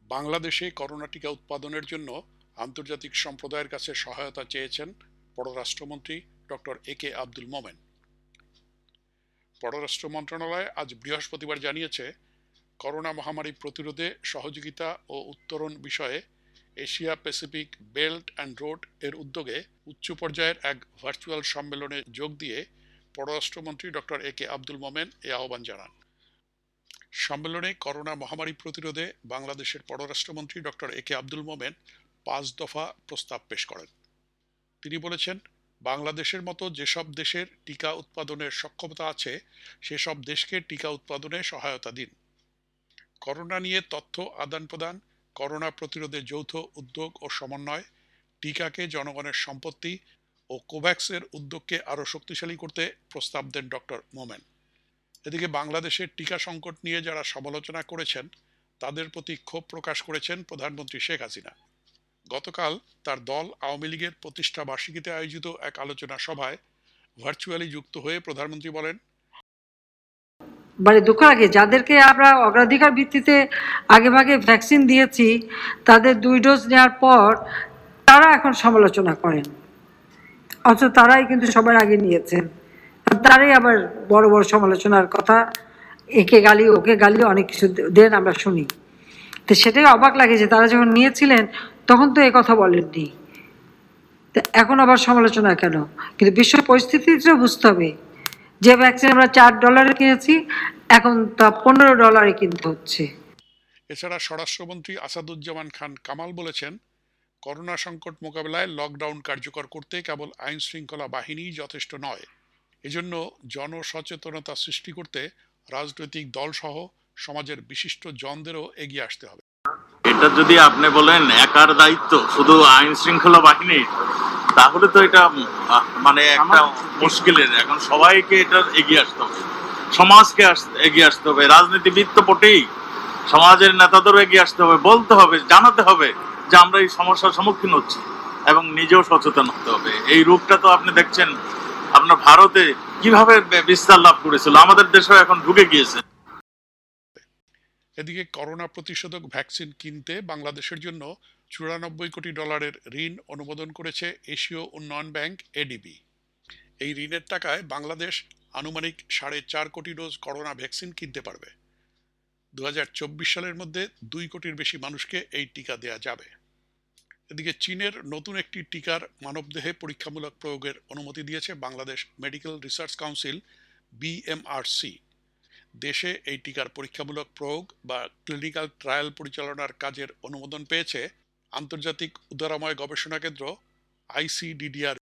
বাংলাদেশে করোনা টিকা উৎপাদনের জন্য আন্তর্জাতিক সম্প্রদায়ের কাছে সহায়তা চেয়েছেন পররাষ্ট্রমন্ত্রী ডক্টর একে আব্দুল মোমেন। পররাষ্ট্র মন্ত্রণালয় আজ বৃহস্পতিবার জানিয়েছে, করোনা মহামারী প্রতিরোধে সহযোগিতা ও উত্তরণ বিষয়ে Asia Pacific belt and road এর উদ্যোগে উচ্চ পর্যায়ের এক ভার্চুয়াল সম্মেলনে যোগ দিয়ে পররাষ্ট্রমন্ত্রী ডক্টর একে আব্দুল মোমেন এ আহ্বান জানান। সম্মেলনে করোনা মহামারী প্রতিরোধে বাংলাদেশের পররাষ্ট্রমন্ত্রী ডক্টর একে আব্দুল মোমেন 5 দফা প্রস্তাব পেশ করেন। তিনি বলেছেন, বাংলাদেশের মতো যেসব দেশের টিকা উৎপাদনের সক্ষমতা আছে সেসব দেশকে টিকা উৎপাদনে সহায়তা দিন। করোনা নিয়ে তথ্য আদান প্রদান, করোনা প্রতিরোধে যৌথ উদ্যোগ ও সমন্বয়, টিকাকে জনগণের সম্পত্তি ও কোভ্যাক্সের উদ্যোগকে আরও শক্তিশালী করতে প্রস্তাব দেন ডক্টর মোমেন। এদিকে বাংলাদেশের টিকা সংকট নিয়ে যারা সমালোচনা করেছেন তাদের প্রতি ক্ষোভ প্রকাশ করেছেন প্রধানমন্ত্রী শেখ হাসিনা। গতকাল তার দল আওয়ামী লীগের প্রতিষ্ঠা বার্ষিকীতে আয়োজিত এক আলোচনা সভায় ভার্চুয়ালি যুক্ত হয়ে প্রধানমন্ত্রী বলেন, দুঃখ লাগে যাদেরকে আমরা অগ্রাধিকার ভিত্তিতে আগেভাগে ভ্যাকসিন দিয়েছি তাদের 2 ডোজ নেওয়ার পর তারা এখন সমালোচনা করেন, অথচ তারাই কিন্তু সবার আগে নিয়েছেন। তারাই আবার বড় বড় সমালোচনার কথা, একে গালি ওকে গালি অনেক কিছু দেন আমরা শুনি। তো সেটাই অবাক লাগে যে তারা যখন নিয়েছিলেন তখন তো এ কথা বলেননি, এখন আবার সমালোচনা কেন? কিন্তু বিশ্ব পরিস্থিতিটা বুঝতে হবে, যে ভ্যাকসিন আমরা $4 কিনেছি এখন তা $15 কিনতে হচ্ছে। এছাড়া স্বরাষ্ট্রমন্ত্রী আসাদুজ্জামান খান কামাল বলেছেন, করোনা সংকট মোকাবেলায় লকডাউন কার্যকর করতে কেবল আইন শৃঙ্খলা বাহিনীই যথেষ্ট নয়, এজন্য জনসচেতনতা সৃষ্টি করতে রাজনৈতিক দলসহ সমাজের বিশিষ্ট জনদেরও এগিয়ে আসতে হবে। এটা যদি আপনি বলেন একার দায়িত্ব শুধু আইন শৃঙ্খলা বাহিনীর, তাহলে তো এটা মানে একটা মুশকিলের। এখন সবাইকে এটা এগিয়ে আসতে হবে, সমাজকে এগিয়ে আসতে হবে, রাজনীতিবিদ তো বটেই, সমাজের নেতাদেরও এগিয়ে আসতে হবে, বলতে হবে, জানাতে হবে যে আমরা এই সমস্যার সম্মুখীন হচ্ছি এবং নিজেও সচেতন হতে হবে। এই রোগটা তো আপনি দেখছেন আপনার ভারতে কিভাবে বিস্তার লাভ করেছিল, আমাদের দেশেও এখন ঢুকে গিয়েছে। এদিকে করোনা প্রতিষেধক ভ্যাকসিন কিনতে বাংলাদেশের জন্য $94 কোটি ঋণ অনুমোদন করেছে এশীয় উন্নয়ন ব্যাংক এডিবি। এই ঋণের টাকায় বাংলাদেশ আনুমানিক 4.5 কোটি ডোজ করোনা ভ্যাকসিন কিনতে পারবে। 2024 সালের মধ্যে 2 কোটির বেশি মানুষকে এই টিকা দেয়া যাবে। এদিকে চীনের নতুন একটি টিকার মানবদেহে পরীক্ষামূলক প্রয়োগের অনুমতি দিয়েছে Bangladesh medical research council BMRC। দেশে এই টিকার পরীক্ষামূলক প্রয়োগ বা ক্লিনিক্যাল ট্রায়াল পরিচালনার কাজের অনুমোদন পেয়েছে আন্তর্জাতিক উদারময় গবেষণা কেন্দ্র ICDDR